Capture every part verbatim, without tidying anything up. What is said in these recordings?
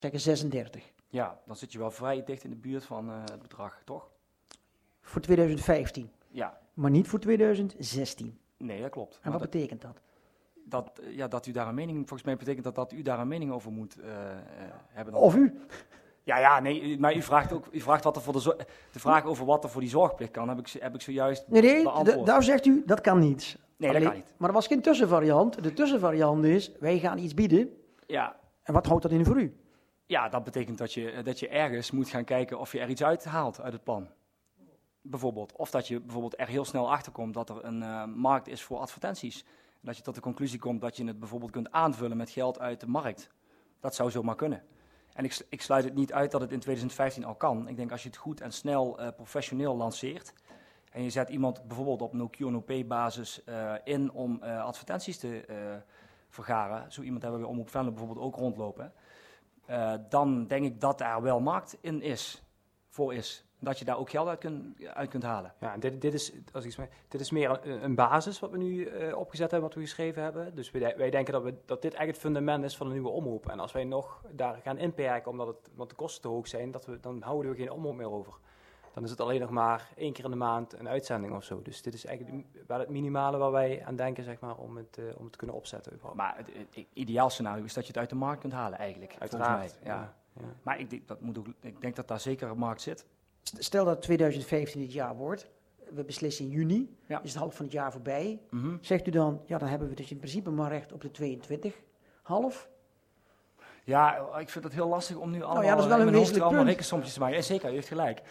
Zeggen zesendertig. Ja, dan zit je wel vrij dicht in de buurt van uh, het bedrag, toch? Voor twintig vijftien. Ja. Maar niet voor twintig zestien. Nee, dat klopt. En maar wat dat, betekent dat? Dat, ja, dat u daar een mening, volgens mij betekent dat dat u daar een mening over moet uh, uh, hebben. Dan. Of u? Ja, ja, nee, maar u vraagt ook, u vraagt wat er voor de, zo- de vraag over wat er voor die zorgplicht kan, heb ik, heb ik zojuist Nee, nee, beantwoord. d- daar zegt u, dat kan niet. Nee, Alleen, dat kan niet. Maar er was geen tussenvariant. De tussenvariant is, wij gaan iets bieden. Ja. En wat houdt dat in voor u? Ja, dat betekent dat je, dat je ergens moet gaan kijken of je er iets uithaalt uit het plan. Bijvoorbeeld. Of dat je bijvoorbeeld er heel snel achterkomt dat er een uh, markt is voor advertenties. En dat je tot de conclusie komt dat je het bijvoorbeeld kunt aanvullen met geld uit de markt. Dat zou zomaar kunnen. En ik, ik sluit het niet uit dat het in twintig vijftien al kan. Ik denk als je het goed en snel uh, professioneel lanceert. En je zet iemand bijvoorbeeld op no-Q, no-pay basis uh, in om uh, advertenties te uh, vergaren. Zo iemand hebben we bij Omroep Venlo bijvoorbeeld ook rondlopen. Uh, dan denk ik dat daar wel markt in is, voor is. Dat je daar ook geld uit, kun, uit kunt halen. Ja, dit, dit, is, als ik zeg, dit is meer een, een basis wat we nu uh, opgezet hebben, wat we geschreven hebben. Dus wij, wij denken dat, we, dat dit echt het fundament is van een nieuwe omroep. En als wij nog daar gaan inperken, omdat het, want de kosten te hoog zijn, dat we, dan houden we geen omroep meer over. Dan is het alleen nog maar één keer in de maand een uitzending of zo. Dus dit is eigenlijk wel het minimale waar wij aan denken, zeg maar, om het, uh, om het te kunnen opzetten. Überhaupt. Maar het, het ideaal scenario is dat je het uit de markt kunt halen eigenlijk. Uiteraard. Ja. Ja, ja. Maar ik denk, dat moet ook, ik denk dat daar zeker een markt zit. Stel dat twintig vijftien het jaar wordt. We beslissen in juni. Ja. Is het half van het jaar voorbij. Mm-hmm. Zegt u dan, ja, dan hebben we dus in principe maar recht op de tweeëntwintig. Half? Ja, ik vind het heel lastig om nu allemaal, nou ja, dat is wel in een mijn hoofd wezenlijk allemaal punt. rekensommetjes te maken. Ja, zeker, u heeft gelijk.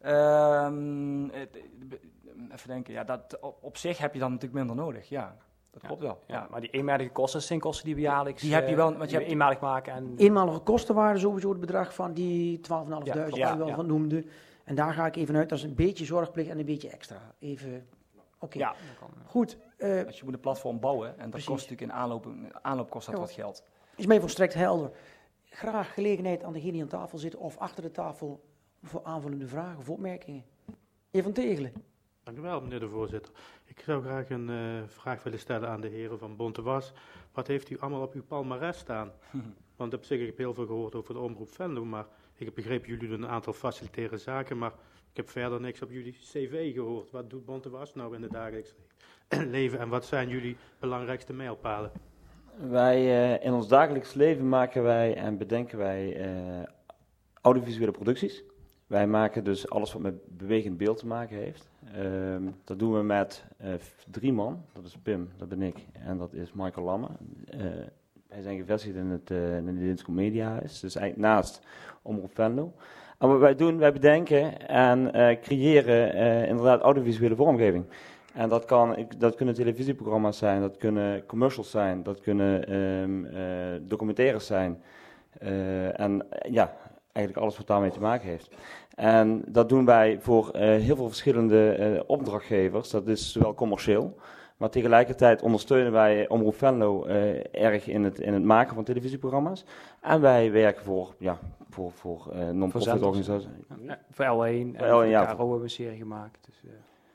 Um, het, even denken, ja, dat, op, op zich heb je dan natuurlijk minder nodig, ja. Dat ja, klopt wel. Ja, Ja. Maar die eenmalige kosten, zijn kosten die we jaarlijks Die heb je wel, want je hebt eenmalig maken. En Eenmalige kosten waren sowieso het bedrag van die twaalfduizend ja, vijfhonderd, ja, die u wel ja. van noemde. En daar ga ik even uit, dat is een beetje zorgplicht en een beetje extra. Even, oké. Okay. Ja. Goed. Uh, Als je moet een platform bouwen en dat precies. kost natuurlijk in aanloop, aanloop kost dat ja. wat geld. Is mij volstrekt helder. Graag gelegenheid aan degene die aan tafel zit of achter de tafel voor aanvullende vragen of opmerkingen. Heer Van Tegelen. Dank u wel, meneer de voorzitter. Ik zou graag een uh, vraag willen stellen aan de heren van Bontewas. Wat heeft u allemaal op uw palmares staan? Want op zich, ik heb heel veel gehoord over de Omroep Venlo, maar ik heb begrepen, jullie doen een aantal facilitaire zaken, maar ik heb verder niks op jullie cv gehoord. Wat doet Bontewas nou in het dagelijks leven en wat zijn jullie belangrijkste mijlpalen? Wij, uh, in ons dagelijks leven maken wij en bedenken wij uh, audiovisuele producties. Wij maken dus alles wat met bewegend beeld te maken heeft. Uh, dat doen we met uh, drie man. Dat is Pim, dat ben ik en dat is Michael Lamme. Uh, wij zijn gevestigd in het, uh, in het Dinsco Mediahuis, dus eigenlijk naast Omroep Venlo. En wat wij doen, wij bedenken en uh, creëren uh, inderdaad audiovisuele vormgeving. En dat, kan, dat kunnen televisieprogramma's zijn, dat kunnen commercials zijn, dat kunnen um, uh, documentaires zijn. Uh, en uh, ja, eigenlijk alles wat daarmee te maken heeft. En dat doen wij voor uh, heel veel verschillende uh, opdrachtgevers, dat is zowel commercieel, maar tegelijkertijd ondersteunen wij Omroep Venlo uh, erg in het, in het maken van televisieprogramma's. En wij werken voor, ja, voor, voor uh, non-profit organisaties. Ja, voor L één en L één, voor de ja. K R O hebben we een serie gemaakt. Dus, uh,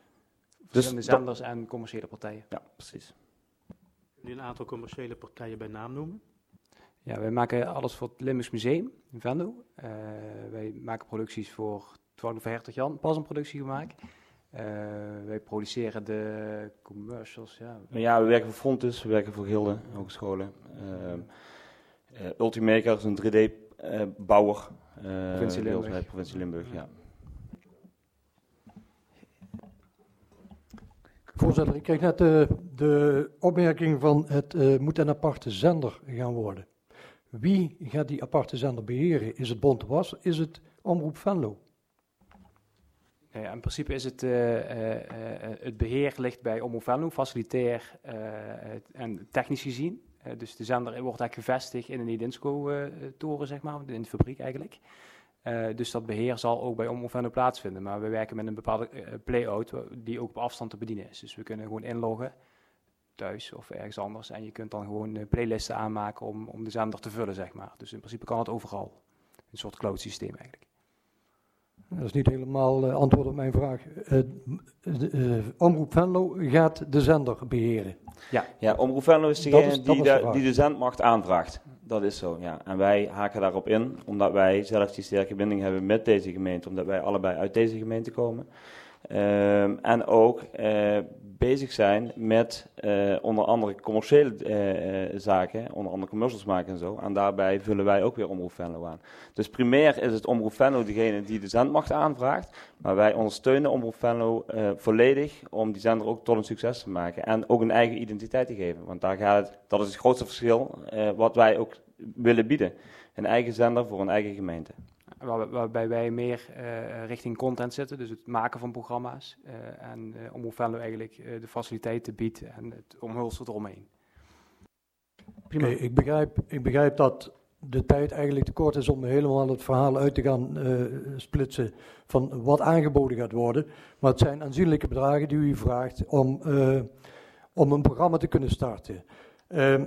Dus verschillende zenders en commerciële partijen. Ja, precies. Kun je een aantal commerciële partijen bij naam noemen? Ja, wij maken alles voor het Limburgs Museum in Venlo. Uh, wij maken producties voor toevallig voor Hertog Jan, pas een productie gemaakt. Uh, wij produceren de commercials, ja. Ja, we werken voor Fontes, we werken voor Gilde, hogescholen. Uh, uh, Ultimaker is een drie D-bouwer. Uh, Provincie Limburg. Bij provincie Limburg, ja. Voorzitter, ik kreeg net de, de opmerking van het uh, moet een aparte zender gaan worden. Wie gaat die aparte zender beheren? Is het Bontewas? Is het Omroep Venlo? Ja, in principe is het, uh, uh, uh, het beheer ligt bij Omroep Venlo, facilitair uh, en technisch gezien. Uh, dus de zender wordt eigenlijk gevestigd in een Edinsko-toren, uh, zeg maar, in de fabriek eigenlijk. Uh, dus dat beheer zal ook bij Omroep Venlo plaatsvinden. Maar we werken met een bepaalde uh, play-out die ook op afstand te bedienen is. Dus we kunnen gewoon inloggen, thuis of ergens anders. En je kunt dan gewoon uh, playlisten aanmaken om, om de zender te vullen, zeg maar. Dus in principe kan het overal. Een soort cloud systeem eigenlijk. Dat is niet helemaal uh, antwoord op mijn vraag. Uh, de, uh, Omroep Venlo gaat de zender beheren. Ja, ja Omroep Venlo is Dat degene is- dat die, was de de, vraag. die de zendmacht aanvraagt. Dat is zo, ja. En wij haken daarop in, omdat wij zelf die sterke binding hebben met deze gemeente, omdat wij allebei uit deze gemeente komen. Um, en ook uh, bezig zijn met uh, onder andere commerciële uh, uh, zaken, onder andere commercials maken en zo. En daarbij vullen wij ook weer Omroep Venlo aan. Dus primair is het Omroep Venlo degene die de zendmacht aanvraagt, maar wij ondersteunen Omroep Venlo uh, volledig om die zender ook tot een succes te maken. En ook een eigen identiteit te geven, want daar gaat het, dat is het grootste verschil uh, wat wij ook willen bieden. Een eigen zender voor een eigen gemeente. Waar, waarbij wij meer uh, richting content zitten, dus het maken van programma's. Uh, en uh, Omroep Venlo eigenlijk uh, de faciliteiten biedt en het omhulsel eromheen. Prima. Okay, ik, begrijp, ik begrijp dat de tijd eigenlijk te kort is om helemaal het verhaal uit te gaan uh, splitsen van wat aangeboden gaat worden. Maar het zijn aanzienlijke bedragen die u vraagt om, uh, om een programma te kunnen starten. Uh,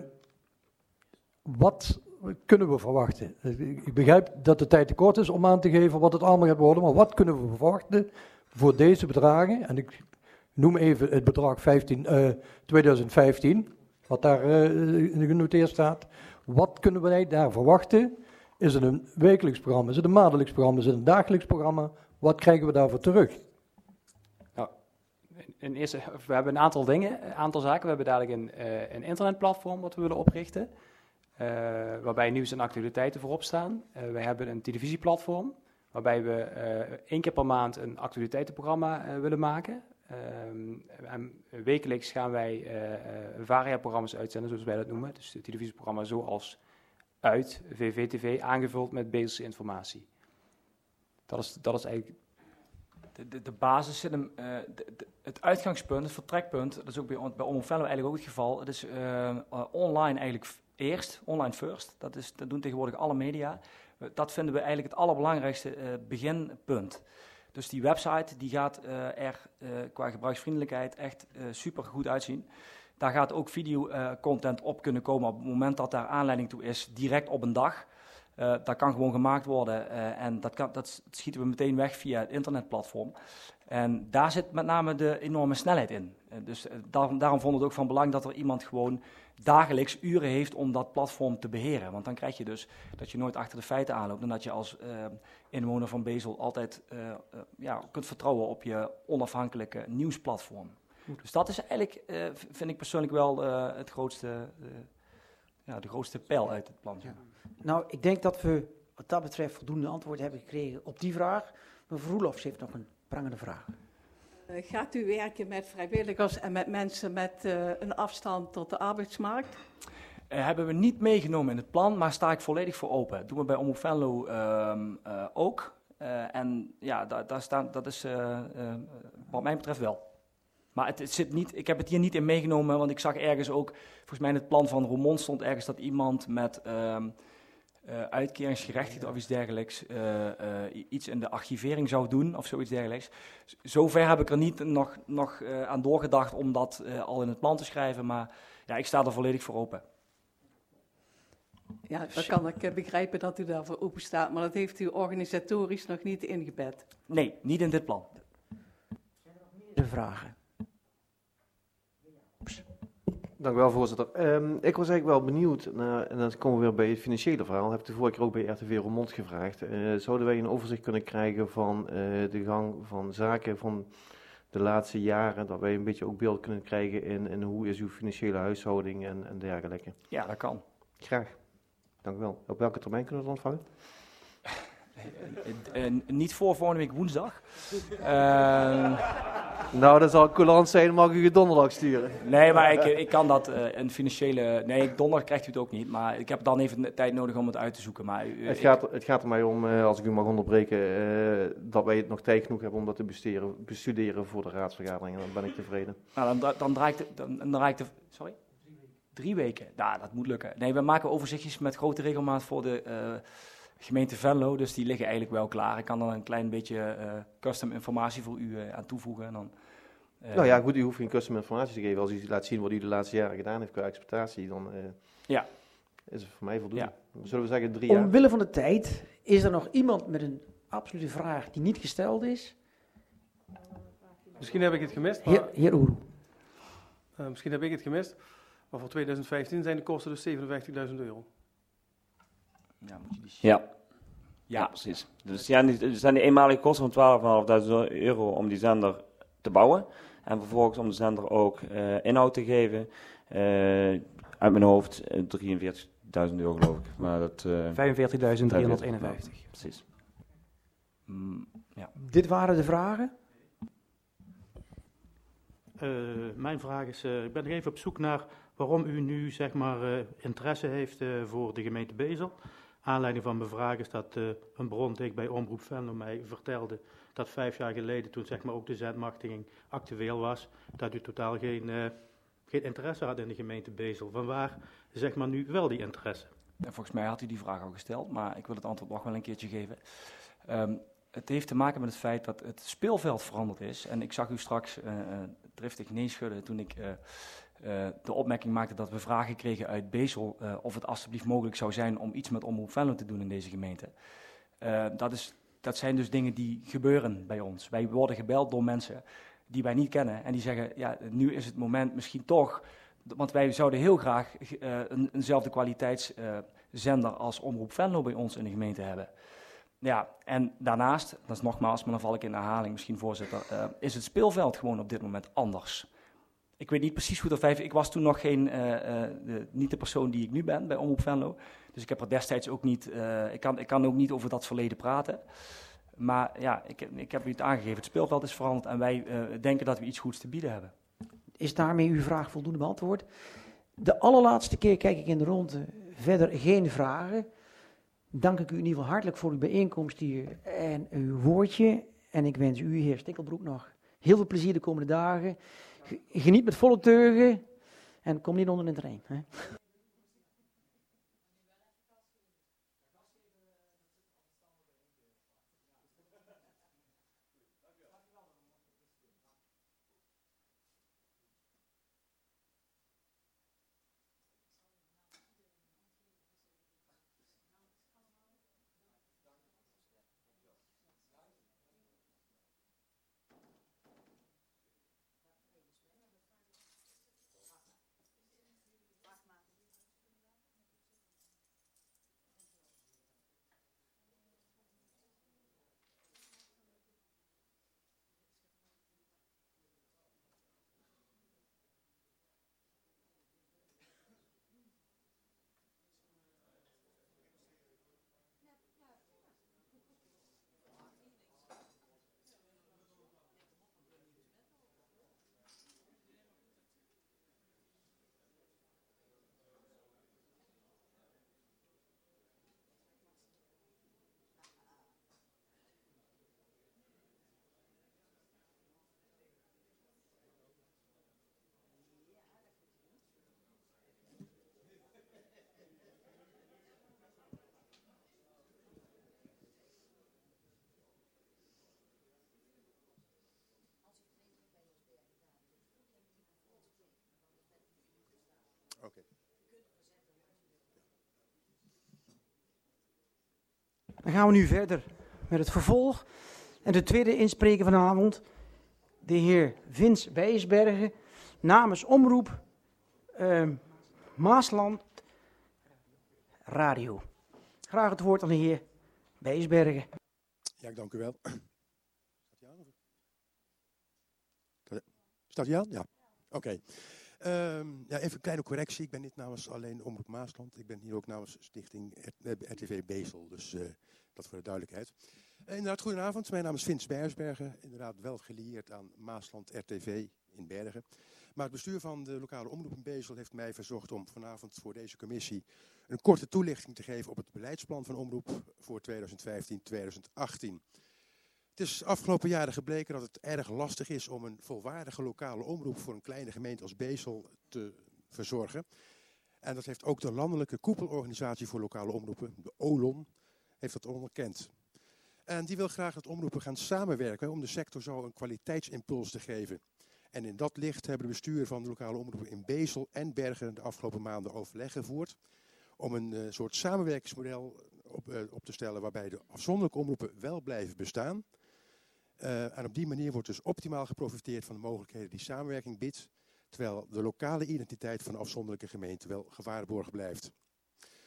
wat kunnen we verwachten? Ik begrijp dat de tijd te kort is om aan te geven wat het allemaal gaat worden, maar wat kunnen we verwachten voor deze bedragen? En ik noem even het bedrag vijftien, uh, twintig vijftien, wat daar uh, genoteerd staat. Wat kunnen wij daar verwachten? Is het een wekelijks programma? Is het een maandelijks programma? Is het een dagelijks programma? Wat krijgen we daarvoor terug? Nou, in eerste, we hebben een aantal dingen, een aantal zaken. We hebben dadelijk een, uh, een internetplatform wat we willen oprichten. Uh, waarbij nieuws en actualiteiten voorop staan. Uh, wij hebben een televisieplatform, waarbij we uh, één keer per maand een actualiteitenprogramma uh, willen maken. Um, en wekelijks gaan wij uh, uh, varia-programma's uitzenden, zoals wij dat noemen. Dus het televisieprogramma zoals Uit, V V T V, aangevuld met Bezelse informatie. Dat is, dat is eigenlijk... De, de, de basis zit hem, uh, de, de, het uitgangspunt, het vertrekpunt, dat is ook bij, bij Omroep Venlo eigenlijk ook het geval. Het is uh, uh, online eigenlijk eerst, online first. Dat, is, dat doen tegenwoordig alle media. Dat vinden we eigenlijk het allerbelangrijkste uh, beginpunt. Dus die website die gaat uh, er uh, qua gebruiksvriendelijkheid echt uh, super goed uitzien. Daar gaat ook videocontent uh, op kunnen komen op het moment dat daar aanleiding toe is, direct op een dag. Uh, dat kan gewoon gemaakt worden uh, en dat, kan, dat schieten we meteen weg via het internetplatform. En daar zit met name de enorme snelheid in. Uh, dus uh, daarom, daarom vond het ook van belang dat er iemand gewoon dagelijks uren heeft om dat platform te beheren. Want dan krijg je dus dat je nooit achter de feiten aanloopt en dat je als uh, inwoner van Bezel altijd uh, uh, ja, kunt vertrouwen op je onafhankelijke nieuwsplatform. Goed. Dus dat is eigenlijk, uh, vind ik persoonlijk wel uh, het grootste, uh, ja, de grootste pijl uit het plan. Ja. Nou, ik denk dat we wat dat betreft voldoende antwoord hebben gekregen op die vraag. Mevrouw Roelofs heeft nog een prangende vraag. Uh, gaat u werken met vrijwilligers en met mensen met uh, een afstand tot de arbeidsmarkt? Uh, hebben we niet meegenomen in het plan, maar sta ik volledig voor open. Dat doen we bij Omroep Venlo uh, uh, ook. Uh, en ja, da, daar staan, dat is uh, uh, wat mij betreft wel. Maar het, het zit niet, ik heb het hier niet in meegenomen, want ik zag ergens ook, volgens mij in het plan van Roermond stond ergens dat iemand met uh, uh, uitkeringsgerechtigden of iets dergelijks uh, uh, iets in de archivering zou doen of zoiets dergelijks. Zover heb ik er niet nog, nog uh, aan doorgedacht om dat uh, al in het plan te schrijven, maar ja, ik sta er volledig voor open. Ja, dan kan ik uh, begrijpen dat u daarvoor open staat, maar dat heeft u organisatorisch nog niet ingebed. Nee, niet in dit plan. Zijn er nog meerdere vragen? Dank u wel, voorzitter. Um, ik was eigenlijk wel benieuwd, naar, en dan komen we weer bij het financiële verhaal, heb ik de vorige keer ook bij R T V Roermond gevraagd. Uh, zouden wij een overzicht kunnen krijgen van uh, de gang van zaken van de laatste jaren, dat wij een beetje ook beeld kunnen krijgen in, in hoe is uw financiële huishouding en, en dergelijke? Ja, dat kan. Graag. Dank u wel. Op welke termijn kunnen we dat ontvangen? Uh, uh, niet voor volgende week woensdag. Uh, nou, dat zal coulant zijn, mag u het donderdag sturen. Nee, maar ik, ik kan dat, uh, een financiële... Nee, donderdag krijgt u het ook niet, maar ik heb dan even tijd nodig om het uit te zoeken. Maar, uh, het, gaat, het gaat er mij om, uh, als ik u mag onderbreken, uh, dat wij het nog tijd genoeg hebben om dat te bestuderen, bestuderen voor de raadsvergadering. En dan ben ik tevreden. Nou, dan, dan, draai ik de, dan, dan draai ik de... Sorry? Drie weken. Nou, dat moet lukken. Nee, we maken overzichtjes met grote regelmaat voor de... Uh, gemeente Venlo, dus die liggen eigenlijk wel klaar. Ik kan dan een klein beetje uh, custom informatie voor u uh, aan toevoegen. En dan, uh, nou ja, goed, u hoeft geen custom informatie te geven. Als u laat zien wat u de laatste jaren gedaan heeft qua exploitatie, dan uh, ja. is het voor mij voldoende. Ja. Zullen we zeggen drie jaar? Omwille van de tijd, is er nog iemand met een absolute vraag die niet gesteld is? Misschien heb ik het gemist. Maar, heer heer Oeroe. Uh, misschien heb ik het gemist, maar voor twintig vijftien zijn de kosten dus zevenenvijftigduizend euro. Ja, moet je die... Ja. Ja. Ja, precies. Dus ja, die- er zijn die eenmalige kosten van twaalfduizend euro om die zender te bouwen. En vervolgens om de zender ook uh, inhoud te geven. Uh, uit mijn hoofd uh, drieënveertigduizend euro geloof ik. Maar dat, uh, vijfenveertigduizend driehonderdeenenvijftig. Ja, precies. Mm, ja. Dit waren de vragen. Uh, mijn vraag is, uh, ik ben nog even op zoek naar waarom u nu zeg maar uh, interesse heeft uh, voor de gemeente Bezel. Aanleiding van mijn vraag is dat uh, een bron dicht bij Omroep Venlo mij vertelde dat vijf jaar geleden, toen zeg maar ook de zendmachtiging actueel was, dat u totaal geen, uh, geen interesse had in de gemeente Bezel. Vanwaar zeg maar nu wel die interesse? En volgens mij had u die vraag al gesteld, maar ik wil het antwoord nog wel een keertje geven. Um, het heeft te maken met het feit dat het speelveld veranderd is. En ik zag u straks uh, uh, driftig nee schudden toen ik uh, uh, de opmerking maakte dat we vragen kregen uit Bezel uh, of het alstublieft mogelijk zou zijn om iets met Omroep Venlo te doen in deze gemeente. Uh, dat, is, dat zijn dus dingen die gebeuren bij ons. Wij worden gebeld door mensen die wij niet kennen en die zeggen, ja, nu is het moment misschien toch, want wij zouden heel graag uh, een, eenzelfde kwaliteitszender uh, als Omroep Venlo bij ons in de gemeente hebben. Ja, en daarnaast, dat is nogmaals, maar dan val ik in herhaling misschien, voorzitter, uh, is het speelveld gewoon op dit moment anders. Ik weet niet precies hoe dat vijf... Ik was toen nog geen, uh, uh, de, niet de persoon die ik nu ben bij Omroep Venlo. Dus ik heb er destijds ook niet... Uh, ik, kan, ik kan ook niet over dat verleden praten. Maar ja, ik, ik heb u het aangegeven. Het speelveld is veranderd en wij uh, denken dat we iets goeds te bieden hebben. Is daarmee uw vraag voldoende beantwoord? De allerlaatste keer kijk ik in de ronde. Verder geen vragen. Dank ik u in ieder geval hartelijk voor uw bijeenkomst hier en uw woordje. En ik wens u, heer Stikkelbroek, nog heel veel plezier de komende dagen. Geniet met volle teugen en kom niet onder in het terrein. Hè? Okay. Dan gaan we nu verder met het vervolg. En de tweede inspreker vanavond, de heer Vince Wijsbergen, namens Omroep uh, Maasland Radio. Graag het woord aan de heer Wijsbergen. Ja, ik dank u wel. Staat hij aan? Ja. Oké. Okay. Um, ja, even een kleine correctie. Ik ben niet namens alleen Omroep Maasland. Ik ben hier ook namens Stichting R T V Bezel. Dus uh, dat voor de duidelijkheid. Uh, inderdaad, goedenavond. Mijn naam is Vince Wijsbergen. Inderdaad wel gelieerd aan Maasland R T V in Bergen. Maar het bestuur van de lokale omroep in Bezel heeft mij verzocht om vanavond voor deze commissie een korte toelichting te geven op het beleidsplan van omroep voor tweeduizend vijftien tot tweeduizend achttien. Het is afgelopen jaren gebleken dat het erg lastig is om een volwaardige lokale omroep voor een kleine gemeente als Bezel te verzorgen. En dat heeft ook de landelijke koepelorganisatie voor lokale omroepen, de O L O N, heeft dat onderkend. En die wil graag dat omroepen gaan samenwerken om de sector zo een kwaliteitsimpuls te geven. En in dat licht hebben de besturen van de lokale omroepen in Bezel en Bergen de afgelopen maanden overleg gevoerd om een uh, soort samenwerkingsmodel op, uh, op te stellen waarbij de afzonderlijke omroepen wel blijven bestaan. Uh, en op die manier wordt dus optimaal geprofiteerd van de mogelijkheden die samenwerking biedt, terwijl de lokale identiteit van de afzonderlijke gemeente wel gewaarborgd blijft.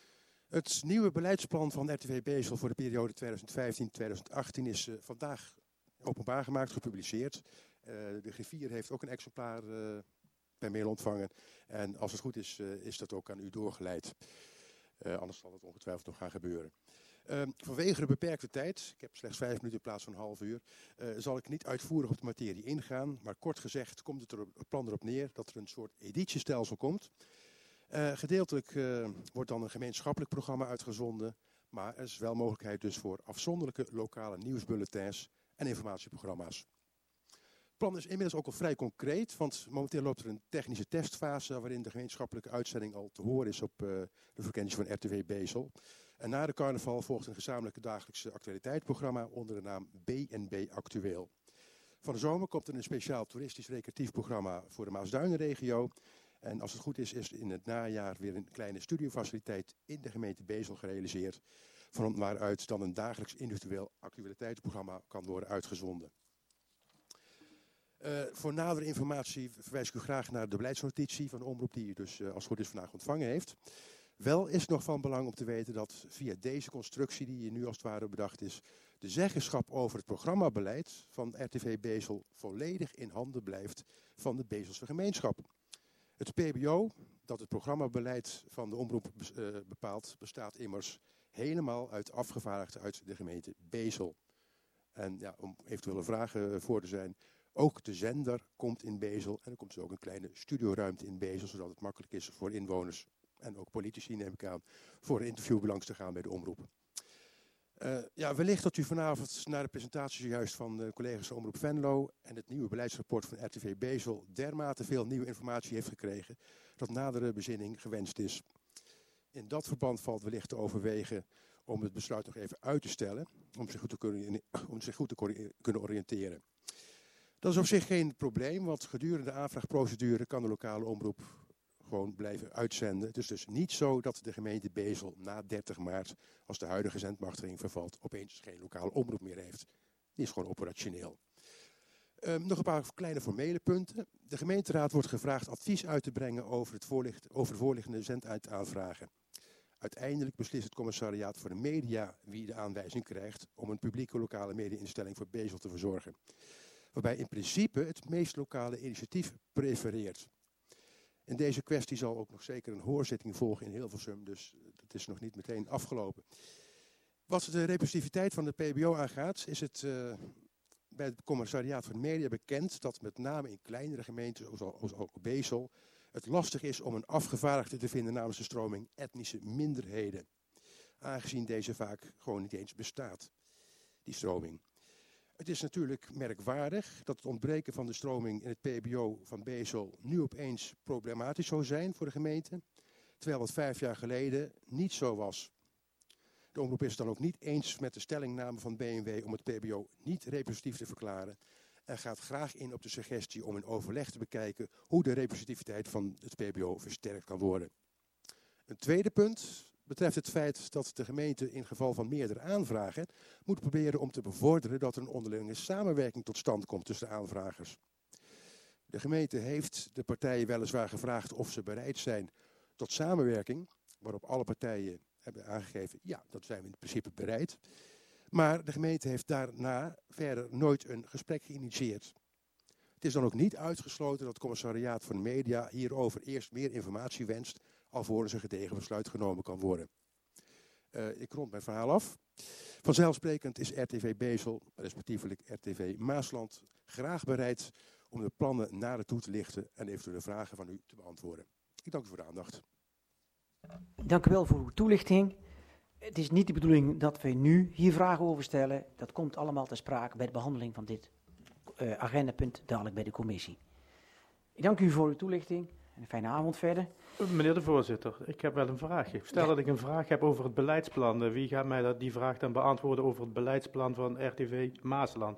Het nieuwe beleidsplan van R T V Bezel voor de periode tweeduizend vijftien tot tweeduizend achttien is uh, vandaag openbaar gemaakt, gepubliceerd. Uh, de griffier heeft ook een exemplaar uh, per mail ontvangen. En als het goed is, uh, is dat ook aan u doorgeleid. Uh, anders zal het ongetwijfeld nog gaan gebeuren. Uh, vanwege de beperkte tijd, ik heb slechts vijf minuten in plaats van een half uur, uh, zal ik niet uitvoerig op de materie ingaan. Maar kort gezegd komt het, er, het plan erop neer dat er een soort editiestelsel komt. Uh, gedeeltelijk uh, wordt dan een gemeenschappelijk programma uitgezonden. Maar er is wel mogelijkheid dus voor afzonderlijke lokale nieuwsbulletins en informatieprogramma's. Het plan is inmiddels ook al vrij concreet, want momenteel loopt er een technische testfase waarin de gemeenschappelijke uitzending al te horen is op uh, de frequentie van R T V Bezel. En na de carnaval volgt een gezamenlijke dagelijkse actualiteitsprogramma onder de naam B en B Actueel. Van de zomer komt er een speciaal toeristisch recreatief programma voor de Maasduinenregio. En als het goed is, is in het najaar weer een kleine studiofaciliteit in de gemeente Bezel gerealiseerd, van waaruit dan een dagelijks individueel actualiteitsprogramma kan worden uitgezonden. Uh, voor nadere informatie verwijs ik u graag naar de beleidsnotitie van de omroep die u dus uh, als het goed is vandaag ontvangen heeft. Wel is het nog van belang om te weten dat via deze constructie die hier nu als het ware bedacht is, de zeggenschap over het programmabeleid van R T V Bezel volledig in handen blijft van de Bezelse gemeenschap. Het P B O, dat het programmabeleid van de omroep uh, bepaalt, bestaat immers helemaal uit afgevaardigden uit de gemeente Bezel. En ja, om eventuele vragen voor te zijn, ook de zender komt in Bezel en er komt dus ook een kleine studioruimte in Bezel, zodat het makkelijk is voor inwoners en ook politici, neem ik aan, voor een interview langs te gaan bij de omroep. Uh, ja, wellicht dat u vanavond naar de presentatie juist van de collega's van Omroep Venlo en het nieuwe beleidsrapport van R T V Bezel dermate veel nieuwe informatie heeft gekregen dat nadere bezinning gewenst is. In dat verband valt wellicht te overwegen om het besluit nog even uit te stellen, om zich goed te kunnen, om zich goed te kunnen oriënteren. Dat is op zich geen probleem, want gedurende de aanvraagprocedure kan de lokale omroep gewoon blijven uitzenden. Het is dus niet zo dat de gemeente Bezel na dertig maart, als de huidige zendmachtiging vervalt, opeens geen lokale omroep meer heeft. Die is gewoon operationeel. Um, nog een paar kleine formele punten. De gemeenteraad wordt gevraagd advies uit te brengen over, het voorlicht, over de voorliggende zenduitaanvragen. Uiteindelijk beslist het commissariaat voor de media wie de aanwijzing krijgt om een publieke lokale media-instelling voor Bezel te verzorgen. Waarbij in principe het meest lokale initiatief prefereert. In deze kwestie zal ook nog zeker een hoorzitting volgen in Hilversum, dus dat is nog niet meteen afgelopen. Wat de representativiteit van de P B O aangaat, is het uh, bij het commissariaat van media bekend dat met name in kleinere gemeenten, zoals ook Bezel, het lastig is om een afgevaardigde te vinden namens de stroming etnische minderheden. Aangezien deze vaak gewoon niet eens bestaat, die stroming. Het is natuurlijk merkwaardig dat het ontbreken van de stroming in het P B O van Bezel nu opeens problematisch zou zijn voor de gemeente, terwijl dat vijf jaar geleden niet zo was. De omroep is het dan ook niet eens met de stellingname van B en W om het P B O niet representatief te verklaren en gaat graag in op de suggestie om in overleg te bekijken hoe de representativiteit van het P B O versterkt kan worden. Een tweede punt betreft het feit dat de gemeente in geval van meerdere aanvragen moet proberen om te bevorderen dat er een onderlinge samenwerking tot stand komt tussen de aanvragers. De gemeente heeft de partijen weliswaar gevraagd of ze bereid zijn tot samenwerking, waarop alle partijen hebben aangegeven, ja, dat zijn we in principe bereid. Maar de gemeente heeft daarna verder nooit een gesprek geïnitieerd. Het is dan ook niet uitgesloten dat het commissariaat van de media hierover eerst meer informatie wenst, alvorens een gedegen besluit genomen kan worden. Uh, ik rond mijn verhaal af. Vanzelfsprekend is R T V Bezel, respectievelijk R T V Maasland, graag bereid om de plannen nader toe te lichten en eventuele vragen van u te beantwoorden. Ik dank u voor de aandacht. Dank u wel voor uw toelichting. Het is niet de bedoeling dat we nu hier vragen over stellen. Dat komt allemaal ter sprake bij de behandeling van dit uh, agendapunt dadelijk bij de commissie. Ik dank u voor uw toelichting en een fijne avond verder. Meneer de voorzitter, ik heb wel een vraagje. Stel ja. dat ik een vraag heb over het beleidsplan. Wie gaat mij dat, die vraag dan beantwoorden over het beleidsplan van R T V Maasland?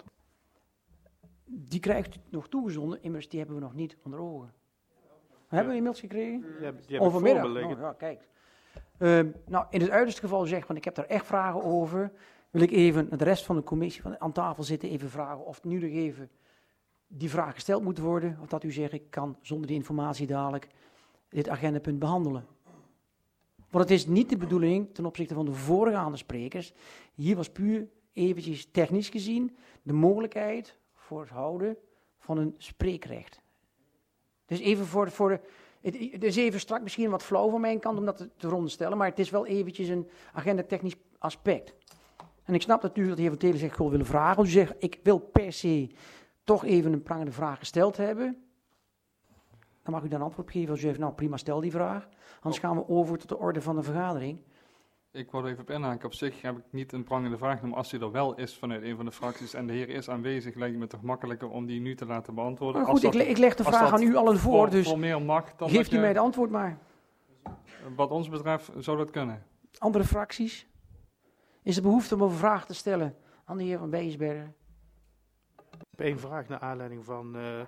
Die krijgt u nog toegezonden, immers die hebben we nog niet onder ogen. Ja. Hebben we inmiddels gekregen? Ja, die heb Overmiddag. Ik oh, ja, kijk. Uh, nou, in het uiterste geval zeg, want ik heb daar echt vragen over, wil ik even de rest van de commissie van, aan tafel zitten, even vragen of nu nog even die vraag gesteld moet worden, of dat u zegt, ik kan zonder die informatie dadelijk dit agendapunt behandelen. Want het is niet de bedoeling ten opzichte van de voorgaande sprekers. Hier was puur eventjes technisch gezien de mogelijkheid voor het houden van een spreekrecht. Dus even voor, voor de, het, het is even strak misschien wat flauw van mijn kant om dat te, te rondstellen, maar het is wel eventjes een agendatechnisch aspect. En ik snap natuurlijk dat de heer Van Telen zegt, ik wil willen vragen. Als u zegt, ik wil per se toch even een prangende vraag gesteld hebben, dan mag u dan antwoord op geven. Als u zegt, nou prima, stel die vraag. Anders gaan we over tot de orde van de vergadering. Ik wou er even op inhaken. Op zich heb ik niet een prangende vraag, maar als die er wel is vanuit een van de fracties en de heer is aanwezig, lijkt het me toch makkelijker om die nu te laten beantwoorden. Maar goed, dat, ik, le ik leg de vraag aan u allen voor, voor, dus voor meer mag, dan geeft u je, mij het antwoord maar. Wat ons betreft zou dat kunnen. Andere fracties? Is er behoefte om een vraag te stellen aan de heer Van Bijsbergen? Ik heb één vraag naar aanleiding van uh,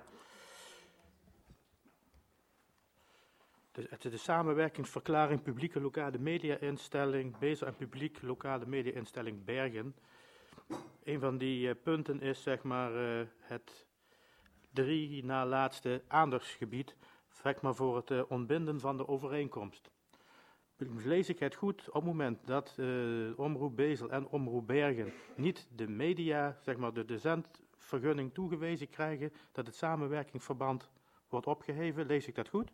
de, de samenwerkingsverklaring publieke lokale media-instelling Bezel en publiek lokale media-instelling Bergen. Een van die uh, punten is zeg maar uh, het drie na laatste aandachtsgebied, zeg maar voor het uh, ontbinden van de overeenkomst. Lees ik het goed, op het moment dat uh, Omroep Bezel en Omroep Bergen niet de media, zeg maar de, de zendvergunning toegewezen krijgen, dat het samenwerkingsverband wordt opgeheven, lees ik dat goed?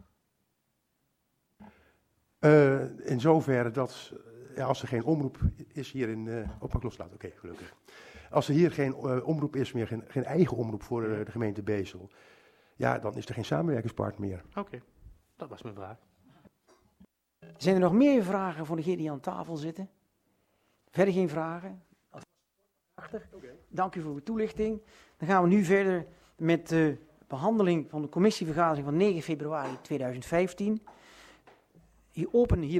Uh, in zoverre dat, ja, als er geen omroep is hier in, uh, op een loslaat, oké, okay, gelukkig. Als er hier geen uh, omroep is meer, geen, geen eigen omroep voor uh, de gemeente Bezel, ja, dan is er geen samenwerkingspartner meer. Oké, okay, dat was mijn vraag. Zijn er nog meer vragen voor degenen die aan tafel zitten? Verder geen vragen? Okay. Dank u voor uw toelichting. Dan gaan we nu verder met de behandeling van de commissievergadering van negen februari tweeduizend vijftien. Hier openen hier